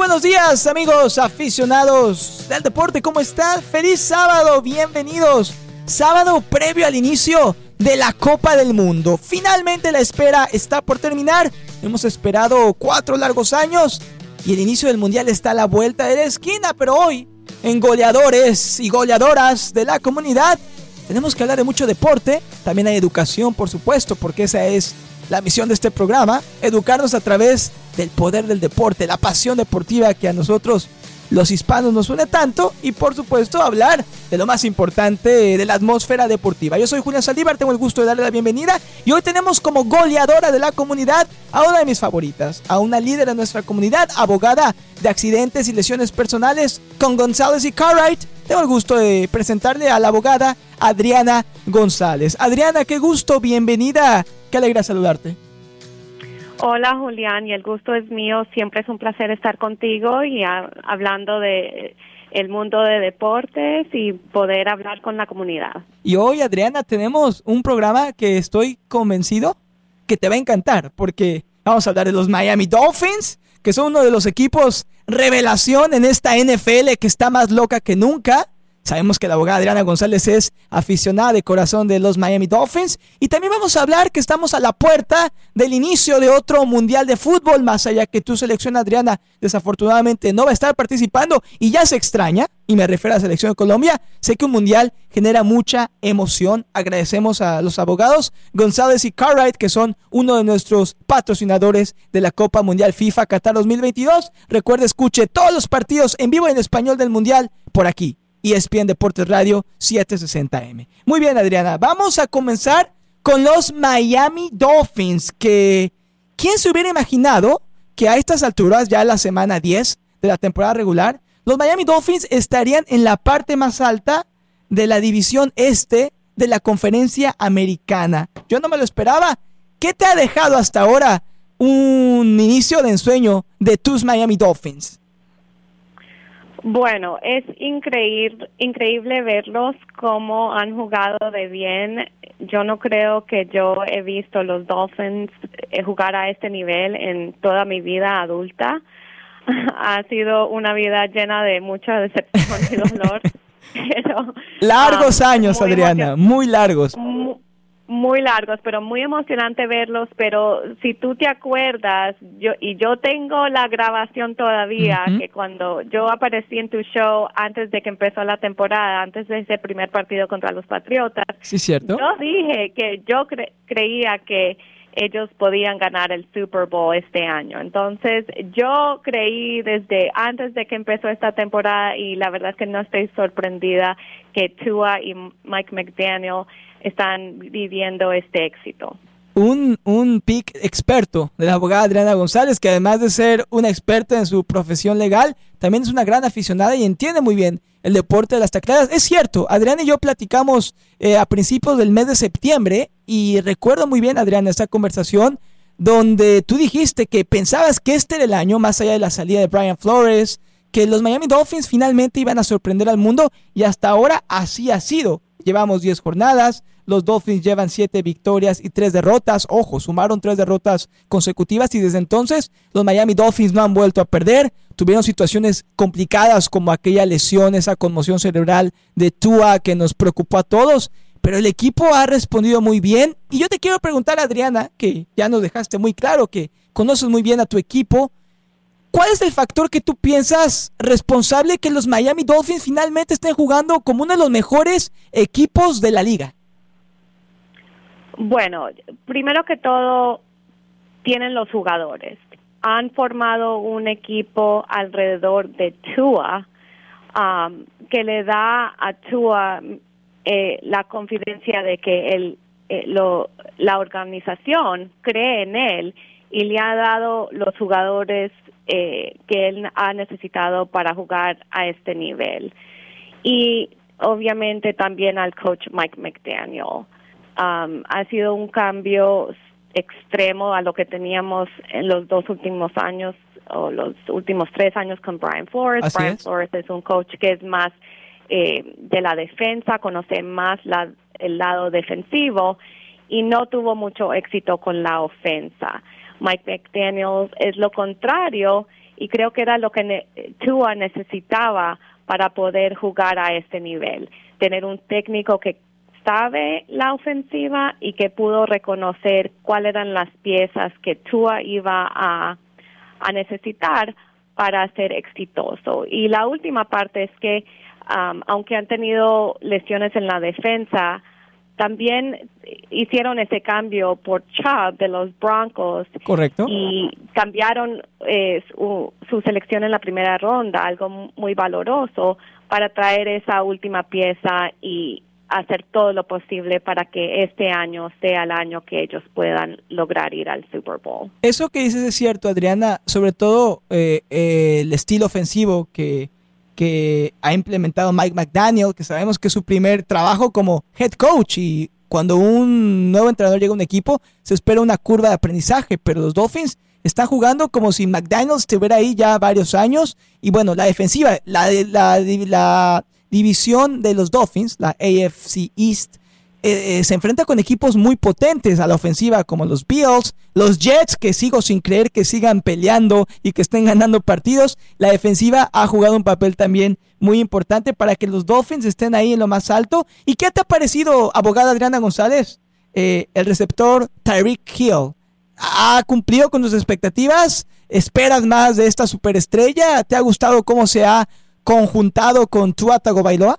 buenos días, amigos aficionados del deporte. ¿Cómo están? ¡Feliz sábado! Bienvenidos. Sábado previo al inicio de la Copa del Mundo. Finalmente la espera está por terminar. Hemos esperado 4 largos años y el inicio del Mundial está a la vuelta de la esquina. Pero hoy, en Goleadores y Goleadoras de la Comunidad, tenemos que hablar de mucho deporte. También hay educación, por supuesto, porque esa es la misión de este programa. Educarnos a través del poder del deporte, la pasión deportiva que a nosotros los hispanos nos une tanto, y por supuesto hablar de lo más importante de la atmósfera deportiva. Yo soy Julián Saldívar, tengo el gusto de darle la bienvenida y hoy tenemos como goleadora de la comunidad a una de mis favoritas, a una líder de nuestra comunidad, abogada de accidentes y lesiones personales con González y Cartwright. Tengo el gusto de presentarle a la abogada Adriana González. Adriana, qué gusto, bienvenida, qué alegra saludarte. Hola Julián, y el gusto es mío. Siempre es un placer estar contigo y hablando de el mundo de deportes y poder hablar con la comunidad. Y hoy, Adriana, tenemos un programa que estoy convencido que te va a encantar, porque vamos a hablar de los Miami Dolphins, que son uno de los equipos revelación en esta NFL que está más loca que nunca. Sabemos que la abogada Adriana González es aficionada de corazón de los Miami Dolphins. Y también vamos a hablar que estamos a la puerta del inicio de otro mundial de fútbol, más allá que tu selección, Adriana, desafortunadamente no va a estar participando y ya se extraña, y me refiero a la selección de Colombia. Sé que un mundial genera mucha emoción. Agradecemos a los abogados González y Cartwright, que son uno de nuestros patrocinadores de la Copa Mundial FIFA Qatar 2022. Recuerde, escuche todos los partidos en vivo y en español del mundial por aquí. ESPN Deportes Radio 760M. Muy bien, Adriana, vamos a comenzar con los Miami Dolphins, que ¿quién se hubiera imaginado que a estas alturas, ya la semana 10 de la temporada regular, los Miami Dolphins estarían en la parte más alta de la división este de la conferencia americana? Yo no me lo esperaba. ¿Qué te ha dejado hasta ahora un inicio de ensueño de tus Miami Dolphins? Bueno, es increíble verlos cómo han jugado de bien. Yo no creo que yo he visto los Dolphins jugar a este nivel en toda mi vida adulta. Ha sido una vida llena de mucha decepción y dolor. Pero, largos años, Adriana, muy largos. Muy largos, pero muy emocionante verlos. Pero si tú te acuerdas, yo tengo la grabación todavía, que cuando yo aparecí en tu show antes de que empezó la temporada, antes de ese primer partido contra los Patriotas, sí, cierto, yo dije que yo creía que ellos podían ganar el Super Bowl este año. Entonces, yo creí desde antes de que empezó esta temporada, y la verdad es que no estoy sorprendida que Tua y Mike McDaniel están viviendo este éxito. Un pick experto de la abogada Adriana González, que además de ser una experta en su profesión legal, también es una gran aficionada y entiende muy bien el deporte de las tacleadas. Es cierto, Adriana y yo platicamos a principios del mes de septiembre, y recuerdo muy bien, Adriana, esta conversación donde tú dijiste que pensabas que este era el año, más allá de la salida de Brian Flores, que los Miami Dolphins finalmente iban a sorprender al mundo, y hasta ahora así ha sido. Llevamos 10 jornadas, los Dolphins llevan 7 victorias y 3 derrotas. Ojo, sumaron 3 derrotas consecutivas, y desde entonces los Miami Dolphins no han vuelto a perder. Tuvieron situaciones complicadas como aquella lesión, esa conmoción cerebral de Tua que nos preocupó a todos, pero el equipo ha respondido muy bien. Y yo te quiero preguntar, Adriana, que ya nos dejaste muy claro que conoces muy bien a tu equipo, ¿cuál es el factor que tú piensas responsable que los Miami Dolphins finalmente estén jugando como uno de los mejores equipos de la liga? Bueno, primero que todo, tienen los jugadores. Han formado un equipo alrededor de Tua, que le da a Tua la confidencia de que la organización cree en él y le ha dado los jugadores que él ha necesitado para jugar a este nivel. Y obviamente también al coach Mike McDaniel. Ha sido un cambio extremo a lo que teníamos en los 2 últimos años, o los últimos 3 años con Brian Flores. Así Brian es. Flores es un coach que es más de la defensa, conoce más el lado defensivo, y no tuvo mucho éxito con la ofensa. Mike McDaniel es lo contrario, y creo que era lo que Tua necesitaba para poder jugar a este nivel. Tener un técnico que sabe la ofensiva y que pudo reconocer cuáles eran las piezas que Tua iba a necesitar para ser exitoso. Y la última parte es que aunque han tenido lesiones en la defensa, también hicieron ese cambio por Chubb de los Broncos. Correcto. Y cambiaron su selección en la primera ronda, algo muy valoroso, para traer esa última pieza y hacer todo lo posible para que este año sea el año que ellos puedan lograr ir al Super Bowl. Eso que dices es cierto, Adriana, sobre todo el estilo ofensivo que ha implementado Mike McDaniel, que sabemos que es su primer trabajo como head coach, y cuando un nuevo entrenador llega a un equipo se espera una curva de aprendizaje, pero los Dolphins están jugando como si McDaniel estuviera ahí ya varios años. Y bueno, la defensiva, la división de los Dolphins, la AFC East, se enfrenta con equipos muy potentes a la ofensiva, como los Bills, los Jets, que sigo sin creer que sigan peleando y que estén ganando partidos. La defensiva ha jugado un papel también muy importante para que los Dolphins estén ahí en lo más alto. ¿Y qué te ha parecido, abogada Adriana González, el receptor Tyreek Hill? ¿Ha cumplido con tus expectativas? ¿Esperas más de esta superestrella? ¿Te ha gustado cómo se ha conjuntado con Tua Tagovailoa?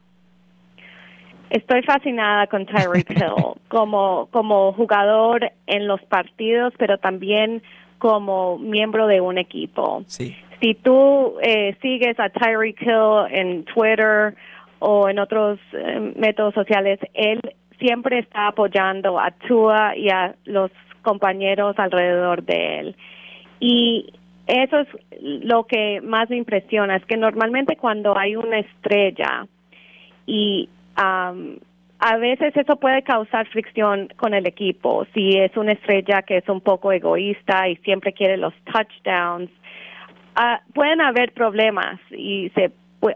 Estoy fascinada con Tyreek Hill como jugador en los partidos, pero también como miembro de un equipo. Sí. Si tú sigues a Tyreek Hill en Twitter o en otros métodos sociales, él siempre está apoyando a Tua y a los compañeros alrededor de él. Y eso es lo que más me impresiona, es que normalmente cuando hay una estrella y a veces eso puede causar fricción con el equipo. Si es una estrella que es un poco egoísta y siempre quiere los touchdowns, pueden haber problemas y se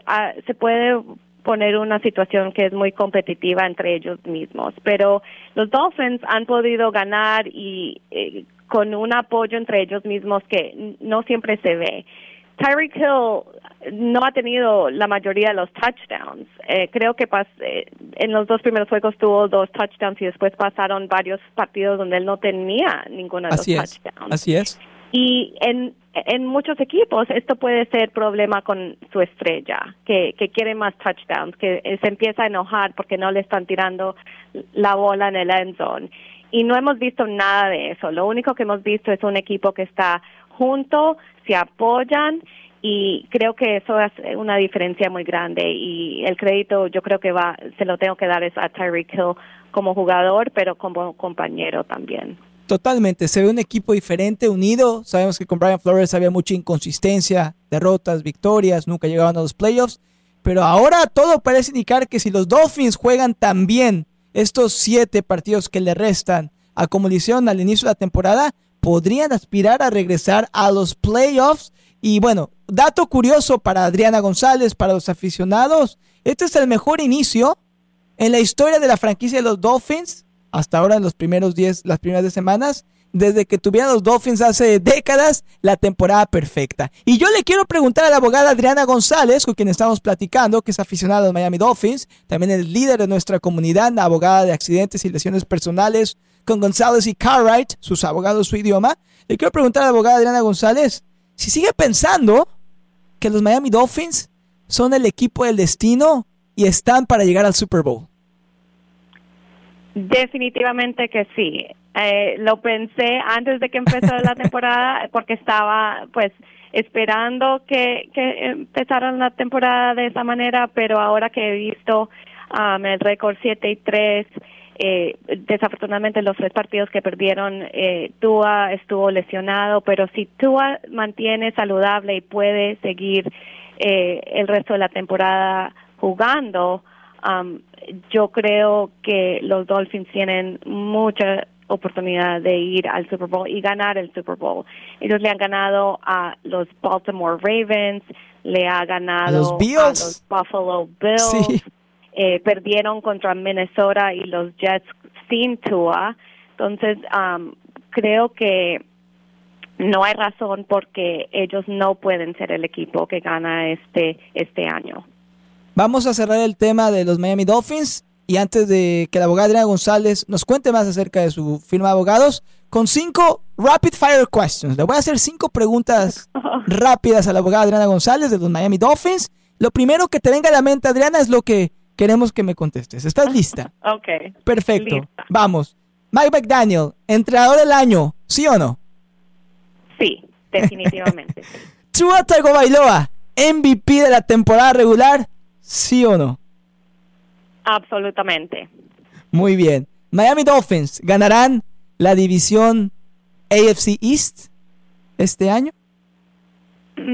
puede poner una situación que es muy competitiva entre ellos mismos. Pero los Dolphins han podido ganar y con un apoyo entre ellos mismos que no siempre se ve. Tyreek Hill no ha tenido la mayoría de los touchdowns. Creo que en los dos primeros juegos tuvo 2 touchdowns y después pasaron varios partidos donde él no tenía ninguno de los touchdowns. Así es. Y en muchos equipos esto puede ser problema con su estrella, que quiere más touchdowns, que se empieza a enojar porque no le están tirando la bola en el end zone. Y no hemos visto nada de eso. Lo único que hemos visto es un equipo que está junto, se apoyan, y creo que eso es una diferencia muy grande. Y el crédito yo creo que se lo tengo que dar es a Tyreek Hill como jugador, pero como compañero también. Totalmente, se ve un equipo diferente, unido. Sabemos que con Brian Flores había mucha inconsistencia, derrotas, victorias, nunca llegaban a los playoffs, pero ahora todo parece indicar que si los Dolphins juegan tan bien estos 7 partidos que le restan a como lo hicieron al inicio de la temporada, podrían aspirar a regresar a los playoffs. Y bueno, dato curioso para Adriana González, para los aficionados, este es el mejor inicio en la historia de la franquicia de los Dolphins hasta ahora, en las primeras 10 semanas, desde que tuvieron los Dolphins hace décadas la temporada perfecta. Y yo le quiero preguntar a la abogada Adriana González, con quien estamos platicando, que es aficionada a los Miami Dolphins, también el líder de nuestra comunidad, la abogada de accidentes y lesiones personales con González y Cartwright, sus abogados, su idioma. Le quiero preguntar a la abogada Adriana González si sigue pensando que los Miami Dolphins son el equipo del destino y están para llegar al Super Bowl. Definitivamente que sí. Lo pensé antes de que empezó la temporada porque estaba pues esperando que empezaran la temporada de esa manera, pero ahora que he visto el récord 7-3, desafortunadamente los 3 partidos que perdieron, Tua estuvo lesionado, pero si Tua mantiene saludable y puede seguir el resto de la temporada jugando, yo creo que los Dolphins tienen mucha oportunidad de ir al Super Bowl y ganar el Super Bowl. Ellos le han ganado a los Baltimore Ravens, le ha ganado a los Buffalo Bills, sí. Perdieron contra Minnesota y los Jets sin Tua. Entonces, creo que no hay razón porque ellos no pueden ser el equipo que gana este año. Vamos a cerrar el tema de los Miami Dolphins y antes de que la abogada Adriana González nos cuente más acerca de su firma de abogados, con 5 rapid fire questions. Le voy a hacer 5 preguntas rápidas a la abogada Adriana González de los Miami Dolphins. Lo primero que te venga a la mente, Adriana, es lo que queremos que me contestes. ¿Estás lista? Ok. Perfecto. Lista. Vamos. Mike McDaniel, entrenador del año, ¿sí o no? Sí, definitivamente. Tua Tagovailoa, MVP de la temporada regular, ¿sí o no? Absolutamente. Muy bien. Miami Dolphins, ¿ganarán la división AFC East este año? Se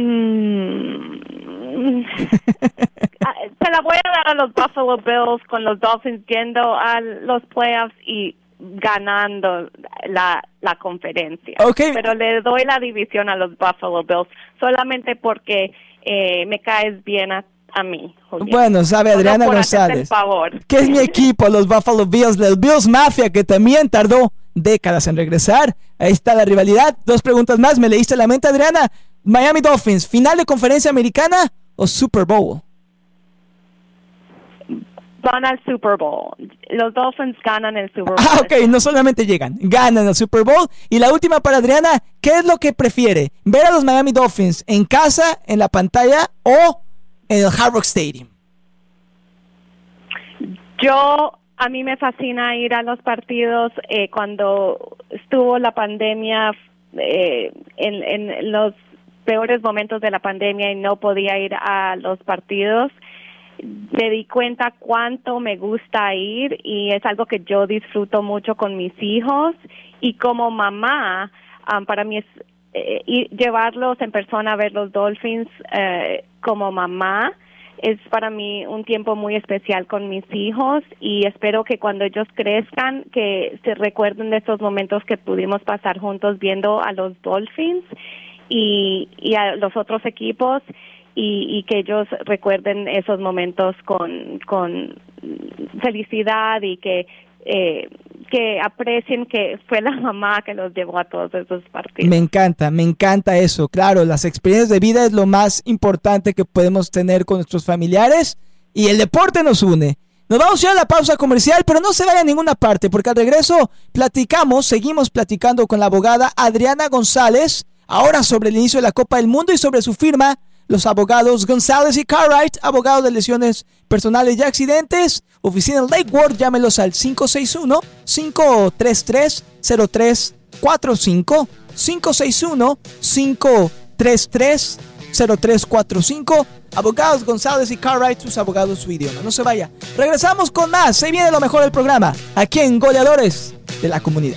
la voy a dar a los Buffalo Bills con los Dolphins yendo a los playoffs y ganando la conferencia. Okay. Pero le doy la división a los Buffalo Bills solamente porque me caes bien a mí, Julián. Bueno, sabe Adriana González, que es mi equipo, los Buffalo Bills, del Bills Mafia, que también tardó décadas en regresar. Ahí está la rivalidad. 2 preguntas más, me leíste la mente, Adriana. Miami Dolphins, ¿final de conferencia americana o Super Bowl? Van al Super Bowl. Los Dolphins ganan el Super Bowl. Ok, no solamente llegan, ganan el Super Bowl. Y la última para Adriana, ¿qué es lo que prefiere? ¿Ver a los Miami Dolphins en casa, en la pantalla o en el Hard Rock Stadium? A mí me fascina ir a los partidos. Cuando estuvo la pandemia, en los peores momentos de la pandemia y no podía ir a los partidos, me di cuenta cuánto me gusta ir y es algo que yo disfruto mucho con mis hijos y como mamá, para mí es llevarlos en persona a ver los Dolphins como mamá. Es para mí un tiempo muy especial con mis hijos y espero que cuando ellos crezcan que se recuerden de esos momentos que pudimos pasar juntos viendo a los Dolphins y a los otros equipos y que ellos recuerden esos momentos con felicidad y que aprecien que fue la mamá que los llevó a todos esos partidos. Me encanta eso. Claro, las experiencias de vida es lo más importante que podemos tener con nuestros familiares y el deporte nos une. Nos vamos a ir a la pausa comercial, pero no se vaya a ninguna parte porque al regreso seguimos platicando con la abogada Adriana González, ahora sobre el inicio de la Copa del Mundo y sobre su firma, los abogados González y Cartwright, abogados de lesiones personales y accidentes, oficina en Lakewood, llámelos al 561-533-0345, 561-533-0345, abogados González y Cartwright, sus abogados, su idioma. No se vaya, regresamos con más, se viene lo mejor del programa, aquí en Goleadores de la Comunidad.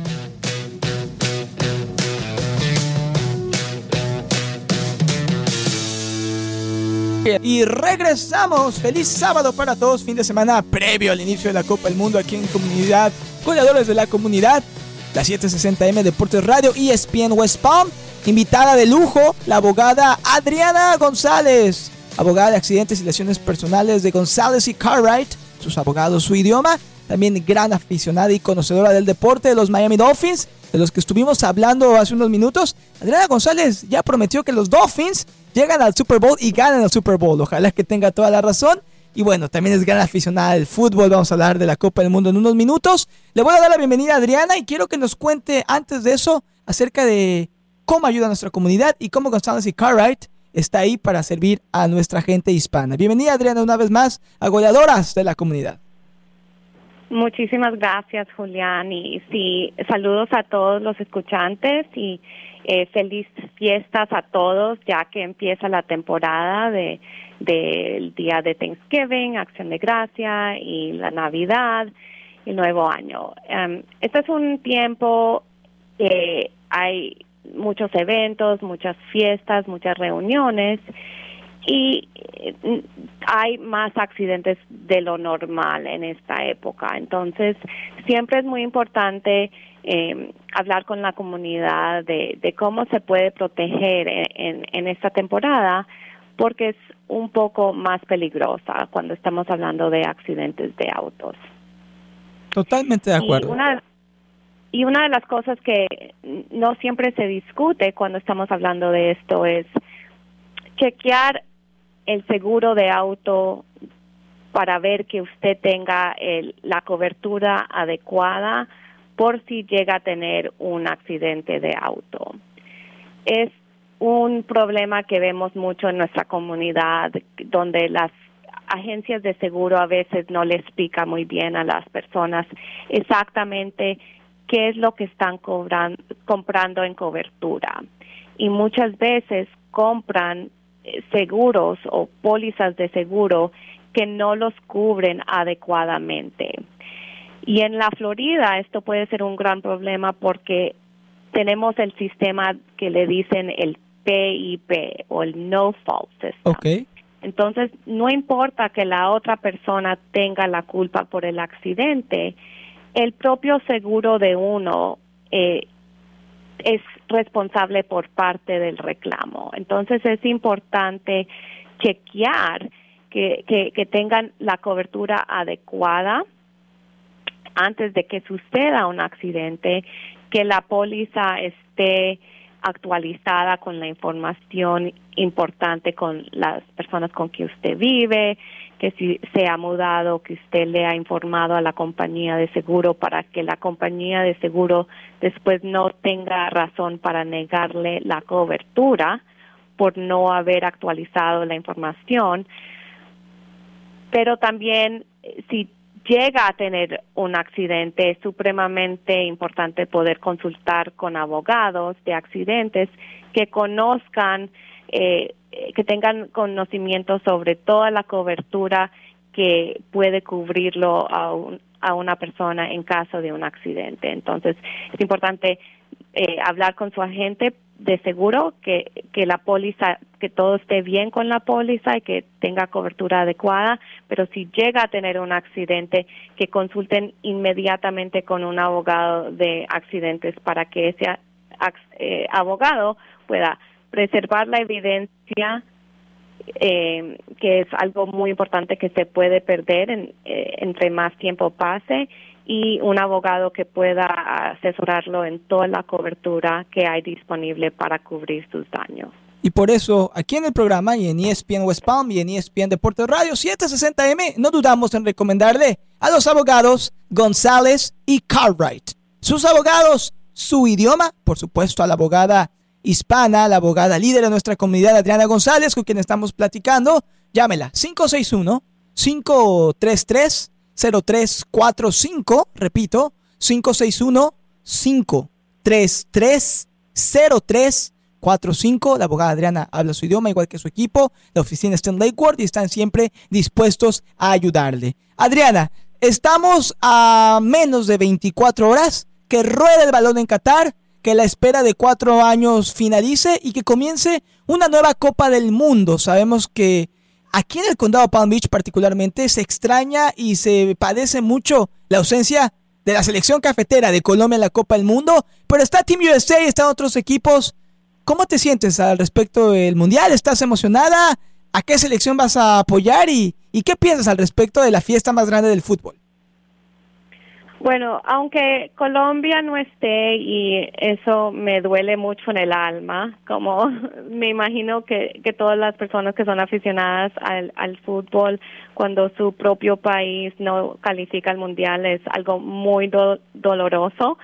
Y regresamos. Feliz sábado para todos. Fin de semana previo al inicio de la Copa del Mundo aquí en Comunidad. Goleadores de la Comunidad. La 760M Deportes Radio, ESPN West Palm. Invitada de lujo, la abogada Adriana González. Abogada de accidentes y lesiones personales de González y Cartwright. Sus abogados, su idioma. También gran aficionada y conocedora del deporte de los Miami Dolphins, de los que estuvimos hablando hace unos minutos. Adriana González ya prometió que los Dolphins llegan al Super Bowl y ganan el Super Bowl. Ojalá que tenga toda la razón. Y bueno, también es gran aficionada del fútbol. Vamos a hablar de la Copa del Mundo en unos minutos. Le voy a dar la bienvenida a Adriana y quiero que nos cuente antes de eso acerca de cómo ayuda a nuestra comunidad y cómo González y Cartwright está ahí para servir a nuestra gente hispana. Bienvenida, Adriana, una vez más a Goleadoras de la Comunidad. Muchísimas gracias, Julián. Y sí, saludos a todos los escuchantes y feliz fiestas a todos, ya que empieza la temporada del día de Thanksgiving, Acción de Gracia y la Navidad y Nuevo Año. Este es un tiempo que hay muchos eventos, muchas fiestas, muchas reuniones y hay más accidentes de lo normal en esta época. Entonces, siempre es muy importante hablar con la comunidad de cómo se puede proteger en esta temporada, porque es un poco más peligrosa cuando estamos hablando de accidentes de autos. Totalmente de acuerdo. Y una de las cosas que no siempre se discute cuando estamos hablando de esto es chequear el seguro de auto para ver que usted tenga la cobertura adecuada por si llega a tener un accidente de auto. Es un problema que vemos mucho en nuestra comunidad, donde las agencias de seguro a veces no le explican muy bien a las personas exactamente qué es lo que están comprando en cobertura. Y muchas veces compran seguros o pólizas de seguro que no los cubren adecuadamente. Y en la Florida esto puede ser un gran problema porque tenemos el sistema que le dicen el PIP o el No Fault System. Okay. Entonces, no importa que la otra persona tenga la culpa por el accidente, el propio seguro de uno es responsable por parte del reclamo. Entonces, es importante chequear que tengan la cobertura adecuada antes de que suceda un accidente, que la póliza esté actualizada con la información importante con las personas con que usted vive, que si se ha mudado, que usted le ha informado a la compañía de seguro para que la compañía de seguro después no tenga razón para negarle la cobertura por no haber actualizado la información. Pero también si llega a tener un accidente, es supremamente importante poder consultar con abogados de accidentes que conozcan, que tengan conocimiento sobre toda la cobertura que puede cubrirlo a una persona en caso de un accidente. Entonces, es importante hablar con su agente de seguro, que la póliza, que todo esté bien con la póliza y que tenga cobertura adecuada, pero si llega a tener un accidente, que consulten inmediatamente con un abogado de accidentes para que ese abogado pueda preservar la evidencia, que es algo muy importante que se puede perder entre más tiempo pase, y un abogado que pueda asesorarlo en toda la cobertura que hay disponible para cubrir sus daños. Y por eso, aquí en el programa y en ESPN West Palm y en ESPN Deportes Radio 760M, no dudamos en recomendarle a los abogados González y Cartwright. Sus abogados, su idioma, por supuesto, a la abogada hispana, la abogada líder de nuestra comunidad, Adriana González, con quien estamos platicando. Llámela, 561-533-0345, repito, 561-533-0345. La abogada Adriana habla su idioma igual que su equipo. La oficina está en Lakewood y están siempre dispuestos a ayudarle. Adriana, estamos a menos de 24 horas que ruede el balón en Qatar, que la espera de 4 años finalice y que comience una nueva Copa del Mundo. Sabemos que aquí en el condado de Palm Beach particularmente se extraña y se padece mucho la ausencia de la selección cafetera de Colombia en la Copa del Mundo, pero está Team USA y están otros equipos. ¿Cómo te sientes al respecto del Mundial? ¿Estás emocionada? ¿A qué selección vas a apoyar? ¿Y qué piensas al respecto de la fiesta más grande del fútbol? Bueno, aunque Colombia no esté, y eso me duele mucho en el alma, como me imagino que todas las personas que son aficionadas al fútbol, cuando su propio país no califica al Mundial, es algo muy doloroso.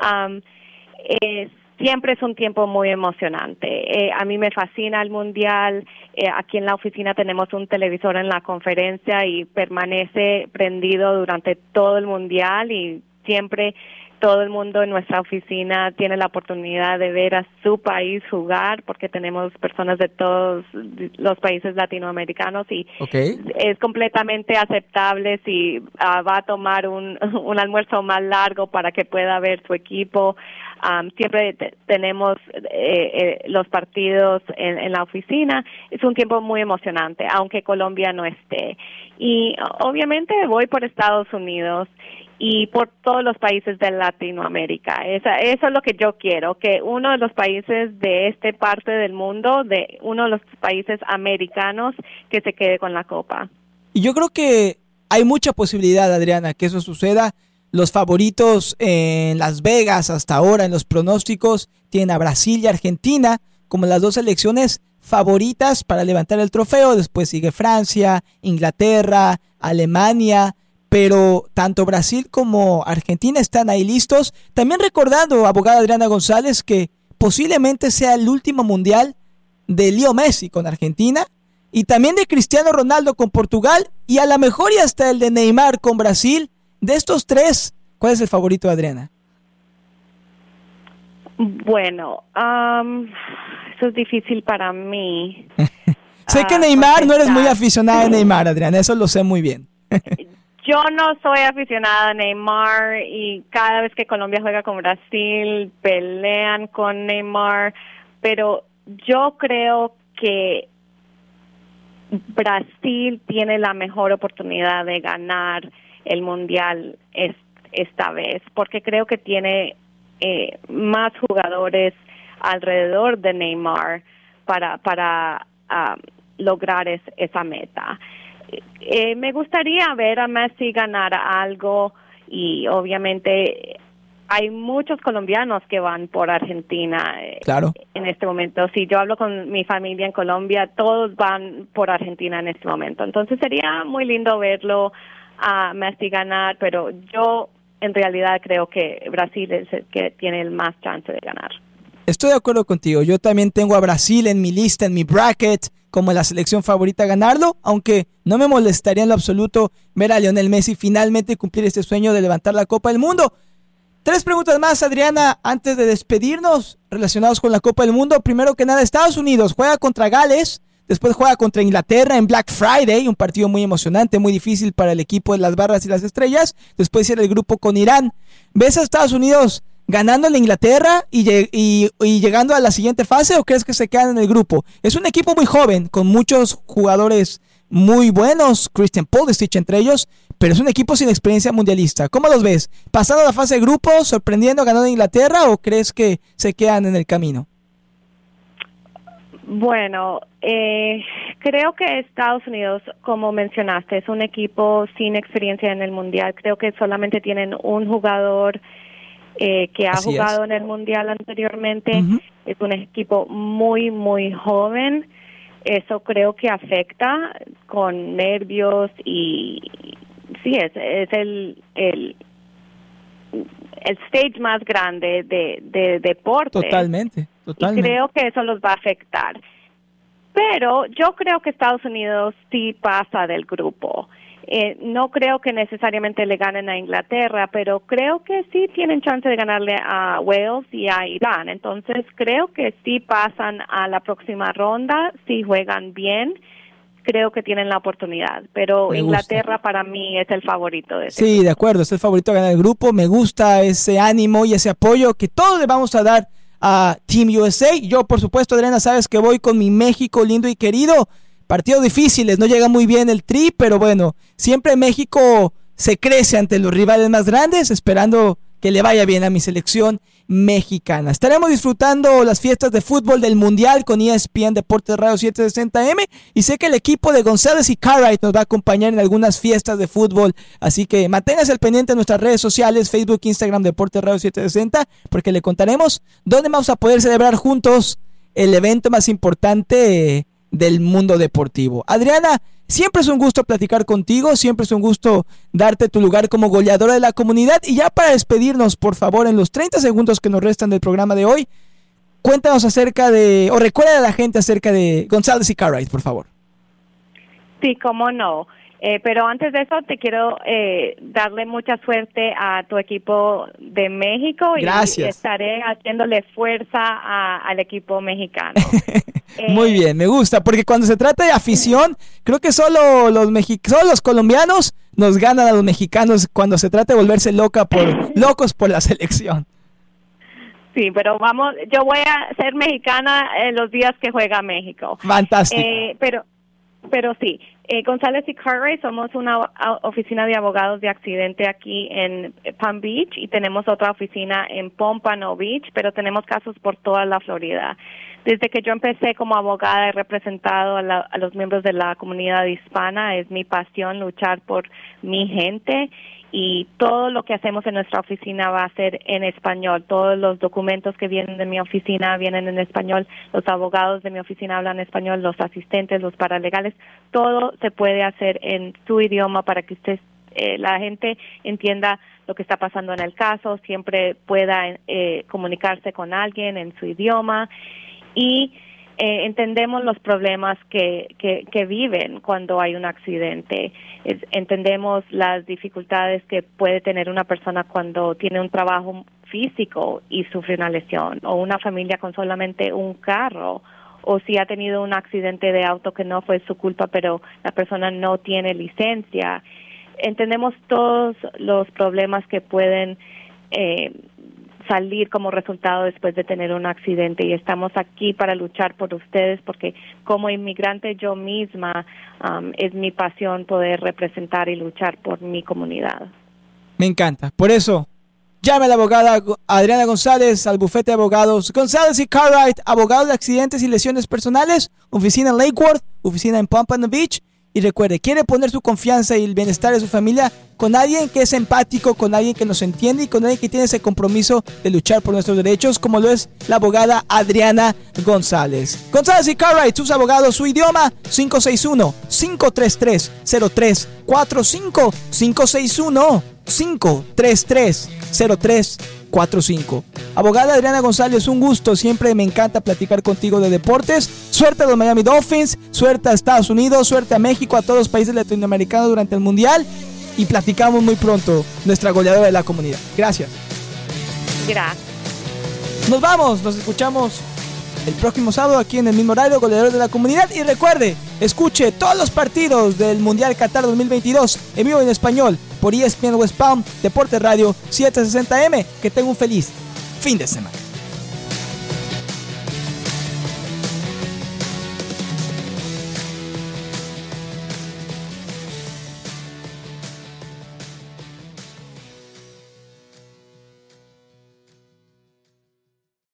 Siempre es un tiempo muy emocionante. A mí me fascina el Mundial. Aquí en la oficina tenemos un televisor en la conferencia y permanece prendido durante todo el Mundial, y siempre todo el mundo en nuestra oficina tiene la oportunidad de ver a su país jugar, porque tenemos personas de todos los países latinoamericanos, y es completamente aceptable si va a tomar un almuerzo más largo para que pueda ver su equipo. Siempre tenemos los partidos en la oficina. Es un tiempo muy emocionante, aunque Colombia no esté. Y obviamente voy por Estados Unidos y por todos los países de Latinoamérica. Eso es lo que yo quiero, que uno de los países de esta parte del mundo, de uno de los países americanos, que se quede con la Copa. Y yo creo que hay mucha posibilidad, Adriana, que eso suceda. los favoritos en Las Vegas hasta ahora en los pronósticos tienen a Brasil y Argentina como las dos selecciones favoritas para levantar el trofeo. Después sigue Francia, Inglaterra, Alemania, pero tanto Brasil como Argentina están ahí listos. También recordando, abogada Adriana González, que posiblemente sea el último mundial de Leo Messi con Argentina y también de Cristiano Ronaldo con Portugal y a lo mejor y hasta el de Neymar con Brasil. De estos tres, ¿cuál es el favorito, Adriana? Bueno, eso es difícil para mí. Sé que Neymar, no eres muy aficionada de Neymar, Adriana, eso lo sé muy bien. Yo no soy aficionada a Neymar y cada vez que Colombia juega con Brasil pelean con Neymar, pero yo creo que Brasil tiene la mejor oportunidad de ganar el mundial esta vez, porque creo que tiene más jugadores alrededor de Neymar para lograr esa meta. Me gustaría ver a Messi ganar algo y obviamente hay muchos colombianos que van por Argentina. Claro. En este momento. Si yo hablo con mi familia en Colombia, todos van por Argentina en este momento. Entonces sería muy lindo verlo a Messi ganar, pero yo en realidad creo que Brasil es el que tiene el más chance de ganar. Estoy de acuerdo contigo. Yo también tengo a Brasil en mi lista, en mi bracket, como la selección favorita a ganarlo, aunque no me molestaría en lo absoluto ver a Lionel Messi finalmente cumplir este sueño de levantar la Copa del Mundo. 3 preguntas más, Adriana, antes de despedirnos, relacionados con la Copa del Mundo. Primero que nada, Estados Unidos juega contra Gales, después juega contra Inglaterra en Black Friday, un partido muy emocionante, muy difícil para el equipo de las barras y las estrellas. Después cierra el grupo con Irán. ¿Ves a Estados Unidos ganando a Inglaterra y llegando a la siguiente fase, o crees que se quedan en el grupo? Es un equipo muy joven, con muchos jugadores muy buenos, Christian Pulisic entre ellos, pero es un equipo sin experiencia mundialista. ¿Cómo los ves? ¿Pasando la fase de grupo, sorprendiendo, ganando a Inglaterra, o crees que se quedan en el camino? Bueno, creo que Estados Unidos, como mencionaste, es un equipo sin experiencia en el mundial. Creo que solamente tienen un jugador que ha jugado en el mundial anteriormente. Uh-huh. Es un equipo muy, muy joven. Eso creo que afecta con nervios y sí, es el stage más grande de deporte. Totalmente. Y creo que eso los va a afectar. Pero yo creo que Estados Unidos sí pasa del grupo. No creo que necesariamente le ganen a Inglaterra, pero creo que sí tienen chance de ganarle a Wales y a Irán. Entonces creo que sí pasan a la próxima ronda, si juegan bien. Creo que tienen la oportunidad, pero Inglaterra para mí es el favorito de ese grupo. De acuerdo, es el favorito a ganar el grupo. Me gusta ese ánimo y ese apoyo que todos le vamos a dar a Team USA. Yo, por supuesto, Adriana, sabes que voy con mi México lindo y querido. Partidos difíciles, no llega muy bien el Tri, pero bueno, siempre México se crece ante los rivales más grandes, esperando que le vaya bien a mi selección mexicana. Estaremos disfrutando las fiestas de fútbol del Mundial con ESPN Deportes Radio 760M, y sé que el equipo de González y Cartwright nos va a acompañar en algunas fiestas de fútbol, así que manténgase al pendiente en nuestras redes sociales, Facebook, Instagram, Deportes Radio 760, porque le contaremos dónde vamos a poder celebrar juntos el evento más importante del mundo deportivo. Adriana, siempre es un gusto platicar contigo, siempre es un gusto darte tu lugar como goleadora de la comunidad. Y ya para despedirnos, por favor, en los 30 segundos que nos restan del programa de hoy, cuéntanos acerca de, o recuerda a la gente acerca de González y Cartwright, por favor. Sí, cómo no. Pero antes de eso te quiero darle mucha suerte a tu equipo de México. Gracias. Y estaré haciéndole fuerza al equipo mexicano. Muy bien, me gusta, porque cuando se trata de afición, creo que solo los colombianos nos ganan a los mexicanos cuando se trata de volverse locos por la selección. Sí, pero vamos, yo voy a ser mexicana los días que juega México. Fantástico. Pero sí, González y Cartwright somos una oficina de abogados de accidente aquí en Palm Beach, y tenemos otra oficina en Pompano Beach, pero tenemos casos por toda la Florida. Desde que yo empecé como abogada he representado a los miembros de la comunidad hispana. Es mi pasión luchar por mi gente y todo lo que hacemos en nuestra oficina va a ser en español. Todos los documentos que vienen de mi oficina vienen en español. Los abogados de mi oficina hablan español, los asistentes, los paralegales. Todo se puede hacer en su idioma para que la gente entienda lo que está pasando en el caso, siempre pueda comunicarse con alguien en su idioma y entendemos los problemas que viven cuando hay un accidente. Entendemos las dificultades que puede tener una persona cuando tiene un trabajo físico y sufre una lesión, o una familia con solamente un carro, o si ha tenido un accidente de auto que no fue su culpa, pero la persona no tiene licencia. Entendemos todos los problemas que pueden salir como resultado después de tener un accidente, y estamos aquí para luchar por ustedes, porque como inmigrante yo misma es mi pasión poder representar y luchar por mi comunidad. Me encanta. Por eso, llame a la abogada Adriana González al bufete de abogados González y Cartwright, abogados de accidentes y lesiones personales, oficina en Lake Worth, oficina en Pompano Beach. Y recuerde, quiere poner su confianza y el bienestar de su familia con alguien que es empático, con alguien que nos entiende y con alguien que tiene ese compromiso de luchar por nuestros derechos, como lo es la abogada Adriana González. González y Cartwright, sus abogados, su idioma, 561-533-0345, 561-533-0345. Abogada Adriana González, un gusto, siempre me encanta platicar contigo de deportes. Suerte a los Miami Dolphins, suerte a Estados Unidos, suerte a México, a todos los países latinoamericanos durante el Mundial, y platicamos muy pronto, nuestra goleadora de la comunidad. Gracias. Gracias. Nos vamos, nos escuchamos el próximo sábado aquí en el mismo horario, goleador de la comunidad, y recuerde, escuche todos los partidos del Mundial Qatar 2022 en vivo en español por ESPN West Palm, Deportes Radio 760M. Que tenga un feliz fin de semana.